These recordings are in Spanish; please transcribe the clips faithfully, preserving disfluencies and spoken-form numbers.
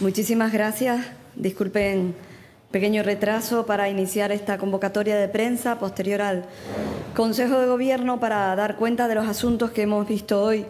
Muchísimas gracias. Disculpen pequeño retraso para iniciar esta convocatoria de prensa posterior al Consejo de Gobierno para dar cuenta de los asuntos que hemos visto hoy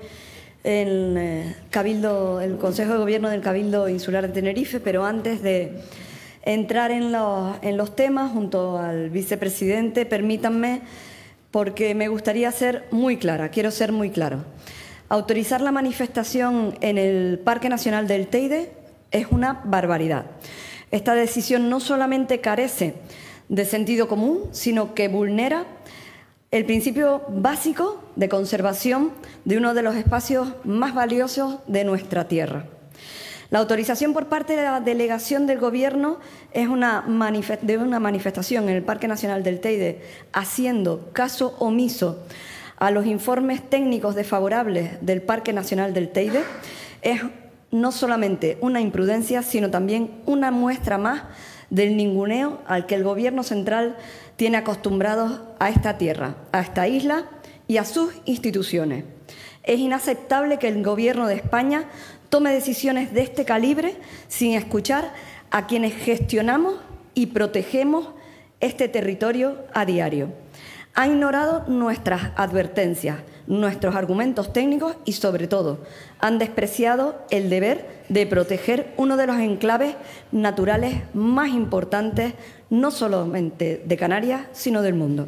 en eh, Cabildo, el Consejo de Gobierno del Cabildo Insular de Tenerife. Pero antes de entrar en los, en los temas, junto al vicepresidente, permítanme, porque me gustaría ser muy clara, quiero ser muy claro. Autorizar la manifestación en el Parque Nacional del Teide es una barbaridad. Esta decisión no solamente carece de sentido común, sino que vulnera el principio básico de conservación de uno de los espacios más valiosos de nuestra tierra. La autorización por parte de la delegación del Gobierno es una manifest- de una manifestación en el Parque Nacional del Teide, haciendo caso omiso a los informes técnicos desfavorables del Parque Nacional del Teide, es no solamente una imprudencia, sino también una muestra más del ninguneo al que el Gobierno central tiene acostumbrados a esta tierra, a esta isla y a sus instituciones. Es inaceptable que el Gobierno de España tome decisiones de este calibre sin escuchar a quienes gestionamos y protegemos este territorio a diario. Ha ignorado nuestras advertencias, nuestros argumentos técnicos y, sobre todo, han despreciado el deber de proteger uno de los enclaves naturales más importantes, no solamente de Canarias, sino del mundo.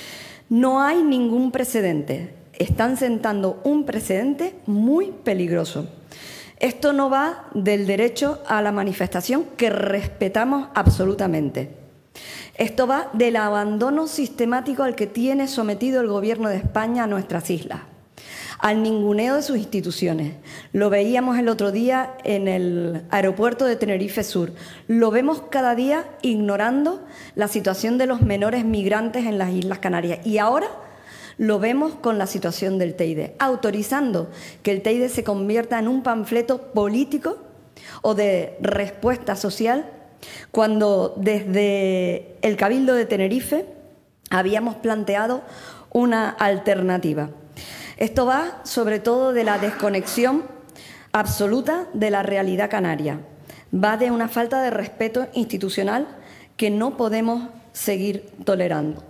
No hay ningún precedente. Están sentando un precedente muy peligroso. Esto no va del derecho a la manifestación, que respetamos absolutamente. Esto va del abandono sistemático al que tiene sometido el Gobierno de España a nuestras islas, al ninguneo de sus instituciones. Lo veíamos el otro día en el aeropuerto de Tenerife Sur. Lo vemos cada día ignorando la situación de los menores migrantes en las Islas Canarias. Y ahora lo vemos con la situación del Teide, autorizando que el Teide se convierta en un panfleto político o de respuesta social, cuando desde el Cabildo de Tenerife habíamos planteado una alternativa. Esto va sobre todo de la desconexión absoluta de la realidad canaria. Va de una falta de respeto institucional que no podemos seguir tolerando.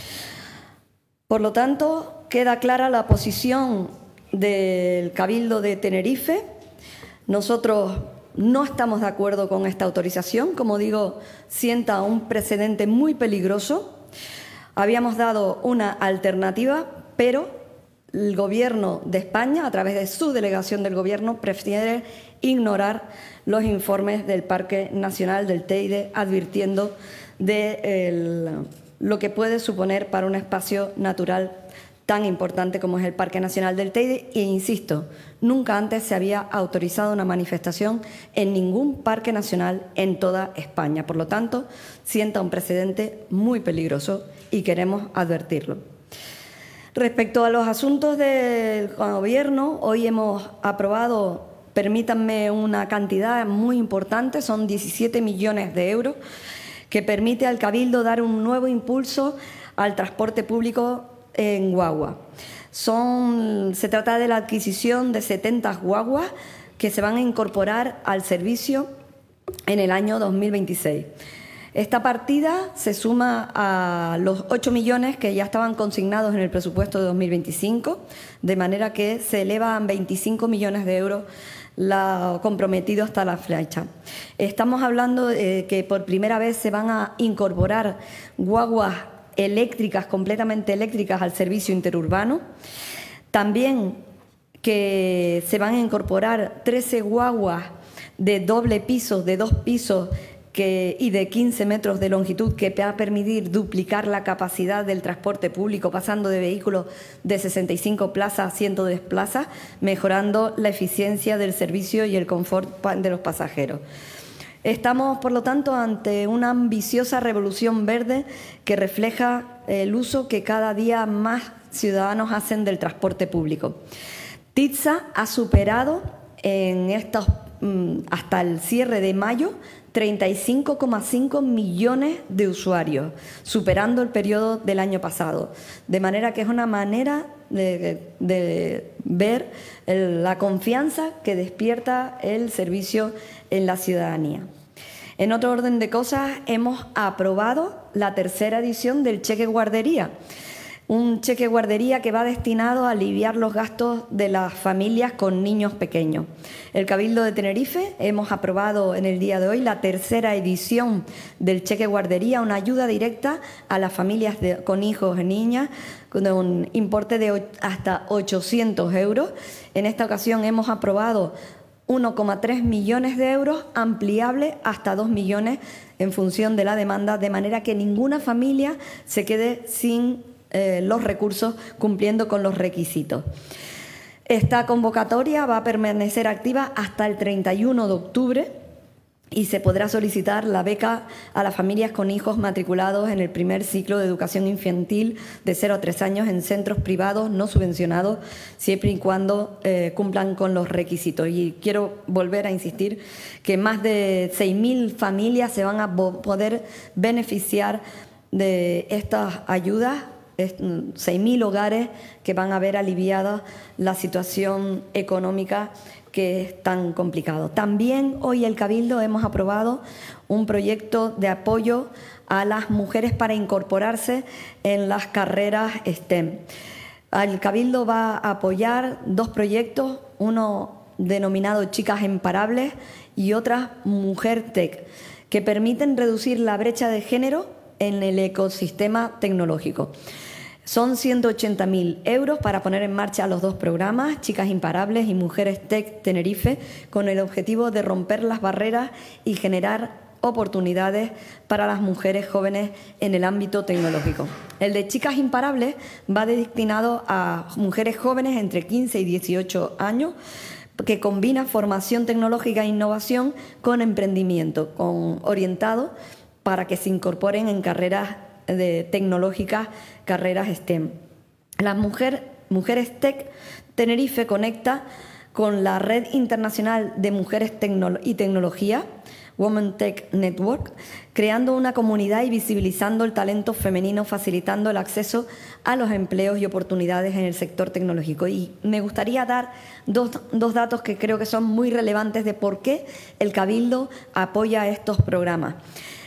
Por lo tanto, queda clara la posición del Cabildo de Tenerife. Nosotros no estamos de acuerdo con esta autorización. Como digo, sienta un precedente muy peligroso. Habíamos dado una alternativa, pero el Gobierno de España, a través de su delegación del Gobierno, prefiere ignorar los informes del Parque Nacional del Teide, advirtiendo de el, lo que puede suponer para un espacio natural tan importante como es el Parque Nacional del Teide. E insisto, nunca antes se había autorizado una manifestación en ningún parque nacional en toda España. Por lo tanto, sienta un precedente muy peligroso y queremos advertirlo. Respecto a los asuntos del Gobierno, hoy hemos aprobado, permítanme, una cantidad muy importante, son diecisiete millones de euros, que permite al Cabildo dar un nuevo impulso al transporte público en guagua. Son, se trata de la adquisición de setenta guaguas que se van a incorporar al servicio en el año dos mil veintiséis. Esta partida se suma a los ocho millones que ya estaban consignados en el presupuesto de dos mil veinticinco, de manera que se eleva a veinticinco millones de euros la, comprometido hasta la fecha. Estamos hablando de que por primera vez se van a incorporar guaguas eléctricas, completamente eléctricas, al servicio interurbano. También que se van a incorporar trece guaguas de doble piso, de dos pisos que, y de quince metros de longitud, que va a permitir duplicar la capacidad del transporte público, pasando de vehículos de sesenta y cinco plazas a ciento diez plazas, mejorando la eficiencia del servicio y el confort de los pasajeros. Estamos, por lo tanto, ante una ambiciosa revolución verde que refleja el uso que cada día más ciudadanos hacen del transporte público. TITSA ha superado en estos, hasta el cierre de mayo treinta y cinco coma cinco millones de usuarios, superando el periodo del año pasado. De manera que es una manera de, de ver el, la confianza que despierta el servicio en la ciudadanía. En otro orden de cosas, hemos aprobado la tercera edición del cheque guardería. Un cheque guardería que va destinado a aliviar los gastos de las familias con niños pequeños. El Cabildo de Tenerife hemos aprobado en el día de hoy la tercera edición del cheque guardería, una ayuda directa a las familias de, con hijos y niñas con un importe de hasta ochocientos euros. En esta ocasión hemos aprobado uno coma tres millones de euros, ampliable hasta dos millones en función de la demanda, de manera que ninguna familia se quede sin Eh, los recursos cumpliendo con los requisitos. Esta convocatoria va a permanecer activa hasta el treinta y uno de octubre y se podrá solicitar la beca a las familias con hijos matriculados en el primer ciclo de educación infantil de cero a tres años en centros privados no subvencionados, siempre y cuando eh, cumplan con los requisitos. Y quiero volver a insistir que más de seis mil familias se van a poder beneficiar de estas ayudas, seis mil hogares que van a ver aliviada la situación económica que es tan complicado. También hoy el Cabildo hemos aprobado un proyecto de apoyo a las mujeres para incorporarse en las carreras STEM. El Cabildo va a apoyar dos proyectos, uno denominado Chicas Imparables y otra Mujer Tech, que permiten reducir la brecha de género en el ecosistema tecnológico. Son ciento ochenta mil euros para poner en marcha los dos programas, Chicas Imparables y Mujeres Tech Tenerife, con el objetivo de romper las barreras y generar oportunidades para las mujeres jóvenes en el ámbito tecnológico. El de Chicas Imparables va destinado a mujeres jóvenes entre quince y dieciocho años, que combina formación tecnológica e innovación con emprendimiento, con orientado para que se incorporen en carreras de tecnológicas, carreras STEM. La mujer, Mujeres Tech Tenerife conecta con la Red Internacional de Mujeres Tecno- y Tecnología, Women Tech Network, creando una comunidad y visibilizando el talento femenino, facilitando el acceso a los empleos y oportunidades en el sector tecnológico. Y me gustaría dar dos, dos datos que creo que son muy relevantes de por qué el Cabildo apoya estos programas.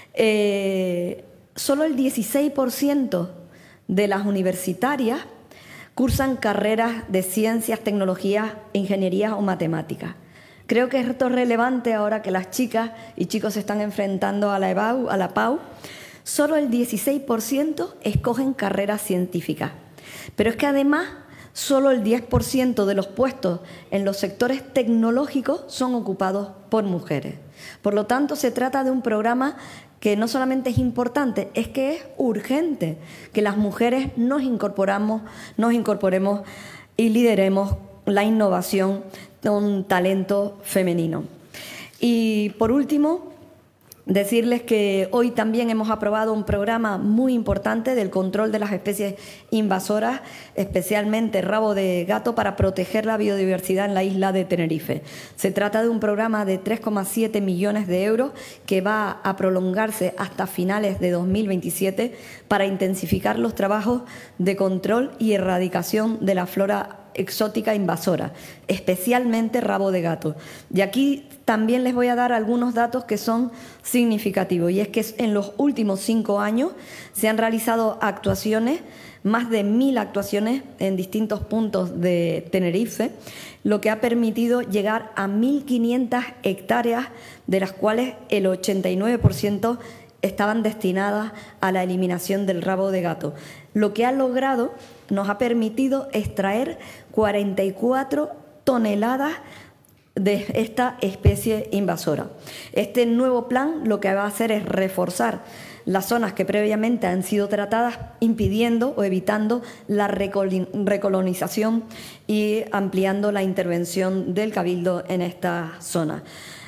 Eh, Solo el dieciséis por ciento de las universitarias cursan carreras de ciencias, tecnologías, ingenierías o matemáticas. Creo que esto es relevante ahora que las chicas y chicos se están enfrentando a la EBAU, a la PAU. Solo el dieciséis por ciento escogen carreras científicas. Pero es que además solo el diez por ciento de los puestos en los sectores tecnológicos son ocupados por mujeres. Por lo tanto, se trata de un programa que no solamente es importante, es que es urgente que las mujeres nos incorporamos, nos incorporemos y lideremos la innovación con talento femenino. Y por último, decirles que hoy también hemos aprobado un programa muy importante del control de las especies invasoras, especialmente rabo de gato, para proteger la biodiversidad en la isla de Tenerife. Se trata de un programa de tres coma siete millones de euros que va a prolongarse hasta finales de dos mil veintisiete para intensificar los trabajos de control y erradicación de la flora exótica invasora, especialmente rabo de gato. Y aquí también les voy a dar algunos datos que son significativos, y es que en los últimos cinco años se han realizado actuaciones, más de mil actuaciones en distintos puntos de Tenerife, lo que ha permitido llegar a mil quinientas hectáreas, de las cuales el ochenta y nueve por ciento estaban destinadas a la eliminación del rabo de gato, lo que ha logrado, nos ha permitido extraer cuarenta y cuatro toneladas de esta especie invasora. Este nuevo plan lo que va a hacer es reforzar las zonas que previamente han sido tratadas, impidiendo o evitando la recolonización y ampliando la intervención del Cabildo en esta zona.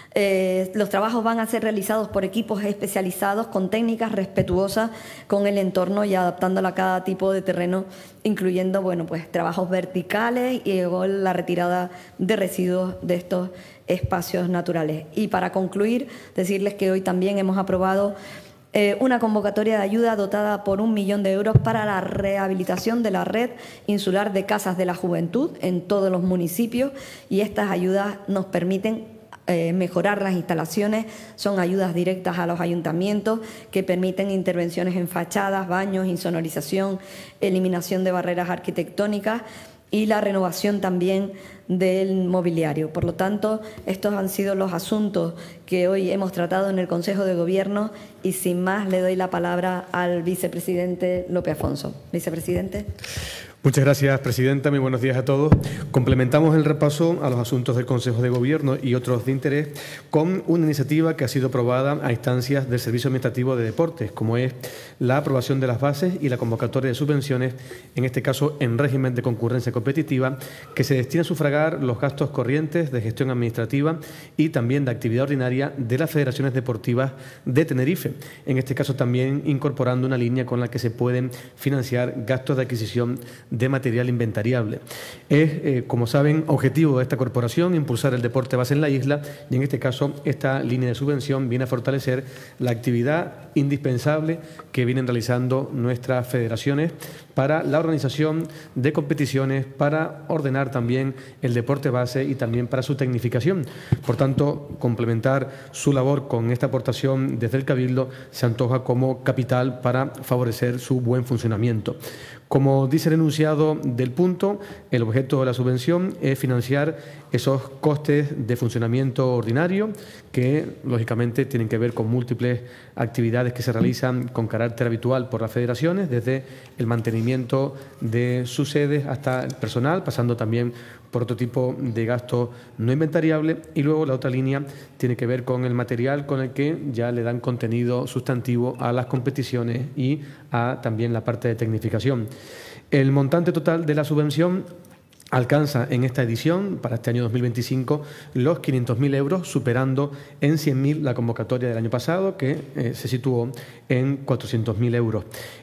Eh, los trabajos van a ser realizados por equipos especializados con técnicas respetuosas con el entorno y adaptándola a cada tipo de terreno, incluyendo bueno, pues, trabajos verticales y luego la retirada de residuos de estos espacios naturales. Y para concluir, decirles que hoy también hemos aprobado Eh, una convocatoria de ayuda dotada por un millón de euros para la rehabilitación de la red insular de casas de la juventud en todos los municipios, y estas ayudas nos permiten eh, mejorar las instalaciones. Son ayudas directas a los ayuntamientos que permiten intervenciones en fachadas, baños, insonorización, eliminación de barreras arquitectónicas y la renovación también del mobiliario. Por lo tanto, estos han sido los asuntos que hoy hemos tratado en el Consejo de Gobierno y sin más le doy la palabra al vicepresidente Lope Afonso. Vicepresidente. Muchas gracias, presidenta. Muy buenos días a todos. Complementamos el repaso a los asuntos del Consejo de Gobierno y otros de interés con una iniciativa que ha sido aprobada a instancias del Servicio Administrativo de Deportes, como es la aprobación de las bases y la convocatoria de subvenciones, en este caso en régimen de concurrencia competitiva, que se destina a sufragar los gastos corrientes de gestión administrativa y también de actividad ordinaria de las federaciones deportivas de Tenerife, en este caso también incorporando una línea con la que se pueden financiar gastos de adquisición de material inventariable. Es, eh, como saben, objetivo de esta corporación impulsar el deporte base en la isla y, en este caso, esta línea de subvención viene a fortalecer la actividad indispensable que vienen realizando nuestras federaciones para la organización de competiciones, para ordenar también el deporte base y también para su tecnificación. Por tanto, complementar su labor con esta aportación desde el Cabildo se antoja como capital para favorecer su buen funcionamiento. Como dice el enunciado del punto, el objeto de la subvención es financiar esos costes de funcionamiento ordinario que, lógicamente, tienen que ver con múltiples actividades que se realizan con carácter habitual por las federaciones, desde el mantenimiento de sus sedes hasta el personal, pasando también por otro tipo de gasto no inventariable, y luego la otra línea tiene que ver con el material con el que ya le dan contenido sustantivo a las competiciones y a también la parte de tecnificación. El montante total de la subvención alcanza en esta edición, para este año dos mil veinticinco, los quinientos mil euros, superando en cien mil la convocatoria del año pasado, que eh, se situó en cuatrocientos mil euros.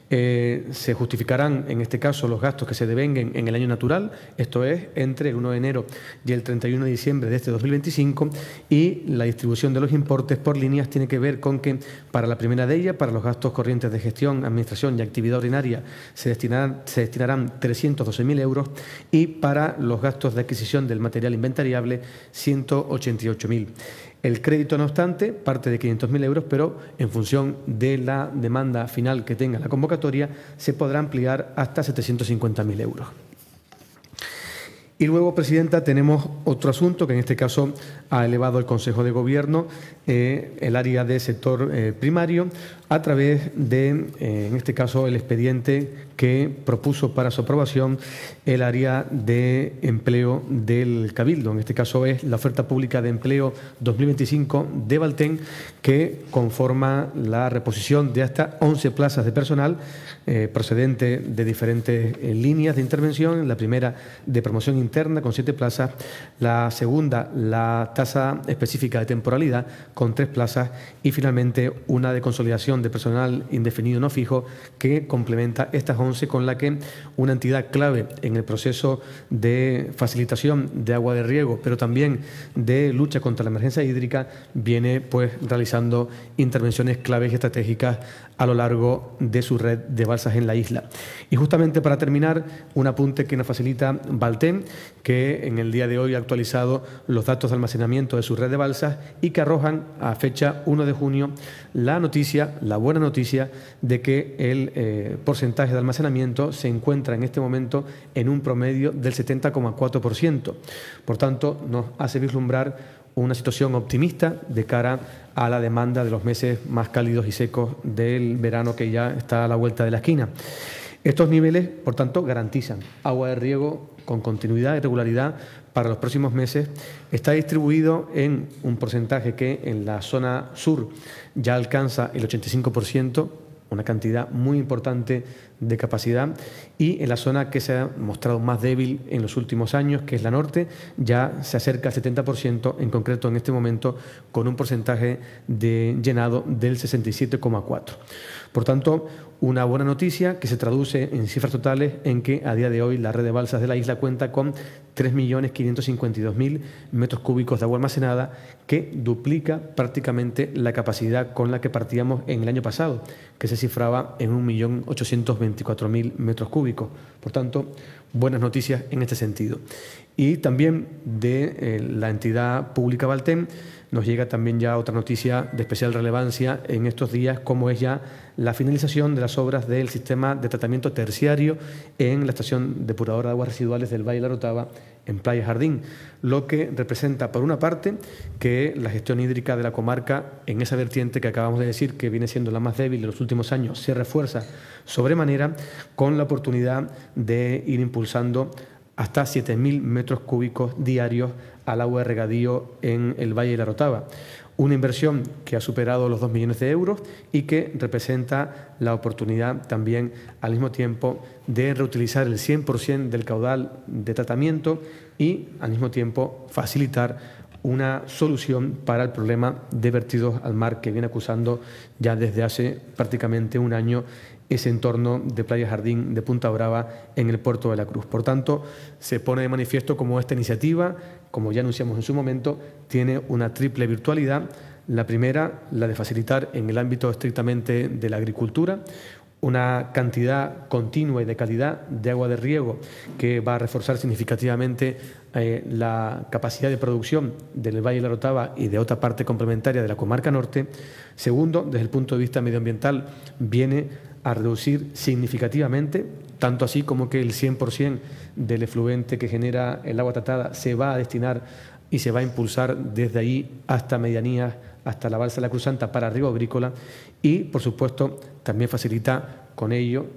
Eh, se justificarán, en este caso, los gastos que se devenguen en el año natural, esto es, entre el uno de enero y el treinta y uno de diciembre de este dos mil veinticinco, y la distribución de los importes por líneas tiene que ver con que, para la primera de ellas, para los gastos corrientes de gestión, administración y actividad ordinaria, se destinarán, se destinarán trescientos doce mil euros, y para Para los gastos de adquisición del material inventariable, ciento ochenta y ocho mil. El crédito, no obstante, parte de quinientos mil euros, pero en función de la demanda final que tenga la convocatoria, se podrá ampliar hasta setecientos cincuenta mil euros. Y luego, presidenta, tenemos otro asunto que en este caso ha elevado el Consejo de Gobierno, eh, el área de sector eh, primario, a través de, eh, en este caso, el expediente que propuso para su aprobación el área de empleo del Cabildo. En este caso es la oferta pública de empleo dos mil veinticinco de Valten, que conforma la reposición de hasta once plazas de personal eh, procedente de diferentes eh, líneas de intervención. La primera, de promoción interna, con siete plazas. La segunda, la tasa específica de temporalidad, con tres plazas. Y finalmente, una de consolidación de personal indefinido no fijo, que complementa estas once, con la que una entidad clave en el proceso de facilitación de agua de riego, pero también de lucha contra la emergencia hídrica, viene pues realizando intervenciones claves y estratégicas a lo largo de su red de balsas en la isla. Y justamente para terminar, un apunte que nos facilita Valten, que en el día de hoy ha actualizado los datos de almacenamiento de su red de balsas y que arrojan a fecha uno de junio la noticia, la buena noticia, de que el eh, porcentaje de almacenamiento se encuentra en este momento en un promedio del setenta coma cuatro por ciento. Por tanto, nos hace vislumbrar una situación optimista de cara a la demanda de los meses más cálidos y secos del verano, que ya está a la vuelta de la esquina. Estos niveles, por tanto, garantizan agua de riego con continuidad y regularidad para los próximos meses. Está distribuido en un porcentaje que en la zona sur ya alcanza el ochenta y cinco por ciento, una cantidad muy importante de capacidad, y en la zona que se ha mostrado más débil en los últimos años, que es la norte, ya se acerca al setenta por ciento, en concreto en este momento con un porcentaje de llenado del sesenta y siete coma cuatro por ciento. Por tanto, una buena noticia que se traduce en cifras totales en que a día de hoy la red de balsas de la isla cuenta con tres millones quinientos cincuenta y dos mil metros cúbicos de agua almacenada, que duplica prácticamente la capacidad con la que partíamos en el año pasado, que se cifraba en un millón ochocientos veinticuatro mil metros cúbicos. Por tanto, buenas noticias en este sentido. Y también de eh, la entidad pública Valtem nos llega también ya otra noticia de especial relevancia en estos días, como es ya la finalización de las obras del sistema de tratamiento terciario en la estación depuradora de aguas residuales del Valle de la Orotava, en Playa Jardín, lo que representa, por una parte, que la gestión hídrica de la comarca, en esa vertiente que acabamos de decir, que viene siendo la más débil de los últimos años, se refuerza sobremanera, con la oportunidad de ir impulsando hasta siete mil metros cúbicos diarios al agua de regadío en el Valle de la Orotava. Una inversión que ha superado los dos millones de euros y que representa la oportunidad también, al mismo tiempo, de reutilizar el cien por ciento del caudal de tratamiento y, al mismo tiempo, facilitar una solución para el problema de vertidos al mar que viene acusando ya desde hace prácticamente un año ese entorno de Playa Jardín de Punta Brava en el puerto de la Cruz. Por tanto, se pone de manifiesto como esta iniciativa, como ya anunciamos en su momento, tiene una triple virtualidad. La primera, la de facilitar en el ámbito estrictamente de la agricultura una cantidad continua y de calidad de agua de riego que va a reforzar significativamente eh, la capacidad de producción del Valle de la Orotava y de otra parte complementaria de la comarca norte. Segundo, desde el punto de vista medioambiental, viene a reducir significativamente, tanto así como que el cien por ciento del efluente que genera el agua tratada se va a destinar y se va a impulsar desde ahí hasta medianías, hasta la balsa de la Cruz Santa para riego agrícola, y, por supuesto, también facilita con ello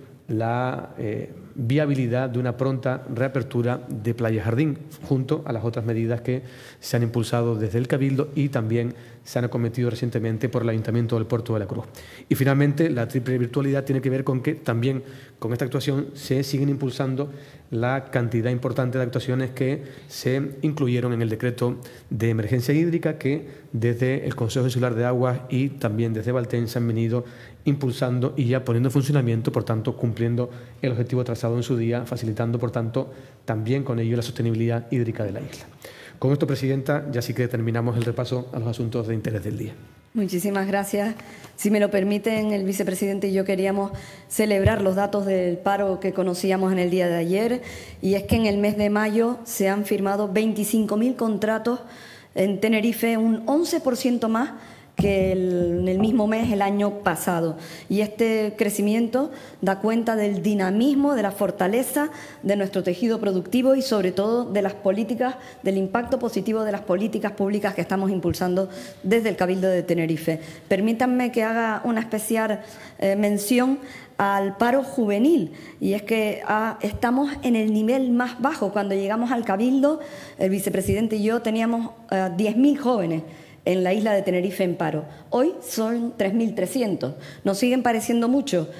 la eh, viabilidad de una pronta reapertura de Playa Jardín, junto a las otras medidas que se han impulsado desde el Cabildo y también se han acometido recientemente por el Ayuntamiento del Puerto de la Cruz. Y finalmente, la triple virtualidad tiene que ver con que también con esta actuación se siguen impulsando la cantidad importante de actuaciones que se incluyeron en el decreto de emergencia hídrica, que desde el Consejo Insular de Aguas y también desde Valtem se han venido impulsando y ya poniendo en funcionamiento, por tanto, cumpliendo el objetivo trazado en su día, facilitando, por tanto, también con ello la sostenibilidad hídrica de la isla. Con esto, Presidenta, ya sí que terminamos el repaso a los asuntos de interés del día. Muchísimas gracias. Si me lo permiten, el vicepresidente y yo queríamos celebrar los datos del paro que conocíamos en el día de ayer, y es que en el mes de mayo se han firmado veinticinco mil contratos en Tenerife, un once por ciento más que el, en el mismo mes el año pasado. Y este crecimiento da cuenta del dinamismo, de la fortaleza de nuestro tejido productivo y, sobre todo, de las políticas, del impacto positivo de las políticas públicas que estamos impulsando desde el Cabildo de Tenerife. Permítanme que haga una especial eh, mención al paro juvenil, y es que ah, estamos en el nivel más bajo. Cuando llegamos al Cabildo, el vicepresidente y yo teníamos eh, diez mil jóvenes en la isla de Tenerife en paro. Hoy son tres mil trescientos. Nos siguen pareciendo mucho.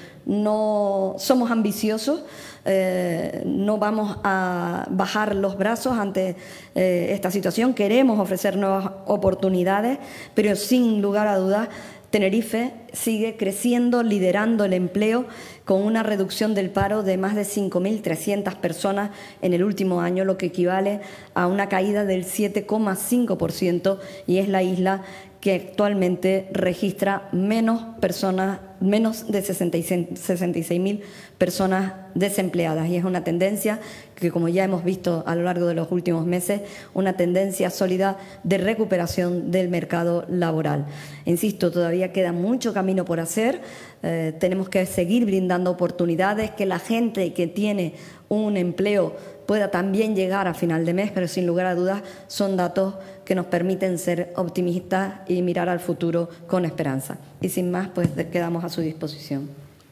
No somos ambiciosos, eh, no vamos a bajar los brazos ante eh, esta situación. Queremos ofrecer nuevas oportunidades, pero sin lugar a dudas Tenerife sigue creciendo, liderando el empleo, con una reducción del paro de más de cinco mil trescientas personas en el último año, lo que equivale a una caída del siete coma cinco por ciento, y es la isla que actualmente registra menos personas, menos de sesenta y seis mil personas desempleadas. Y es una tendencia que, como ya hemos visto a lo largo de los últimos meses, una tendencia sólida de recuperación del mercado laboral. Insisto, todavía queda mucho camino por hacer. Eh, tenemos que seguir brindando oportunidades, que la gente que tiene un empleo pueda también llegar a final de mes, pero sin lugar a dudas son datos que nos permiten ser optimistas y mirar al futuro con esperanza. Y sin más, pues quedamos a su disposición.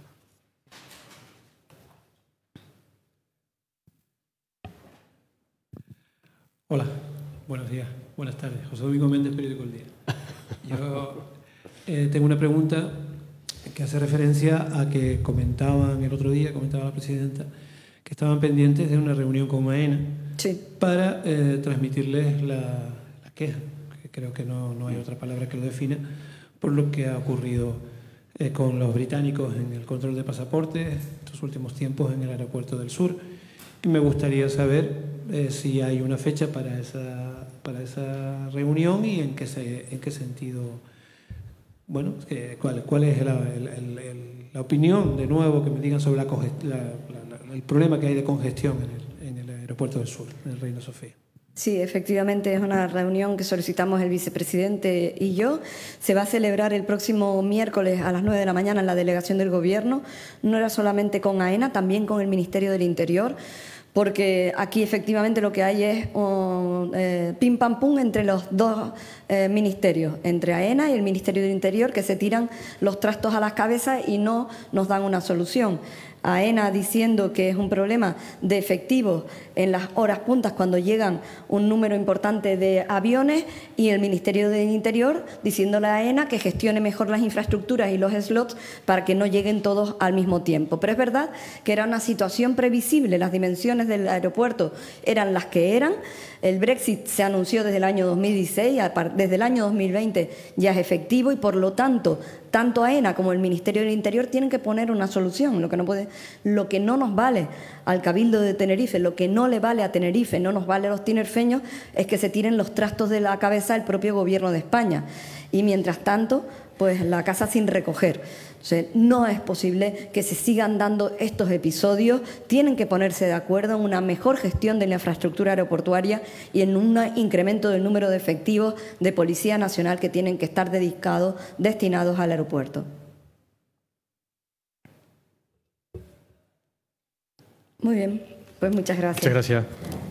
Hola, buenos días, buenas tardes. José Domingo Méndez, Periódico El Día. Yo eh, tengo una pregunta que hace referencia a que comentaban el otro día, comentaba la presidenta, que estaban pendientes de una reunión con AENA sí. para eh, transmitirles la, la queja, que creo que no, no hay otra palabra que lo defina, por lo que ha ocurrido eh, con los británicos en el control de pasaportes estos últimos tiempos en el aeropuerto del sur. Y me gustaría saber eh, si hay una fecha para esa, para esa reunión y en qué, se, en qué sentido, bueno, eh, cuál, cuál es la, el, el, el, la opinión, de nuevo, que me digan sobre la, la, la, el problema que hay de congestión en el, en el aeropuerto del sur, en el Reina Sofía. Sí, efectivamente es una reunión que solicitamos el vicepresidente y yo. Se va a celebrar el próximo miércoles a las nueve de la mañana en la delegación del Gobierno. No era solamente con AENA, también con el Ministerio del Interior, porque aquí efectivamente lo que hay es un eh, pim pam pum entre los dos eh, ministerios, entre AENA y el Ministerio del Interior, que se tiran los trastos a las cabezas y no nos dan una solución. AENA diciendo que es un problema de efectivos en las horas puntas cuando llegan un número importante de aviones, y el Ministerio del Interior diciéndole a AENA que gestione mejor las infraestructuras y los slots para que no lleguen todos al mismo tiempo. Pero es verdad que era una situación previsible, las dimensiones del aeropuerto eran las que eran. El Brexit se anunció desde el año dos mil dieciséis, desde el año dos mil veinte ya es efectivo y, por lo tanto, tanto AENA como el Ministerio del Interior tienen que poner una solución. Lo que no puede, lo que no nos vale al Cabildo de Tenerife, lo que no le vale a Tenerife, no nos vale a los tinerfeños, es que se tiren los trastos de la cabeza el propio Gobierno de España. Y mientras tanto, pues la casa sin recoger. O sea, no es posible que se sigan dando estos episodios. Tienen que ponerse de acuerdo en una mejor gestión de la infraestructura aeroportuaria y en un incremento del número de efectivos de Policía Nacional que tienen que estar dedicados, destinados al aeropuerto. Muy bien, pues muchas gracias. Muchas gracias.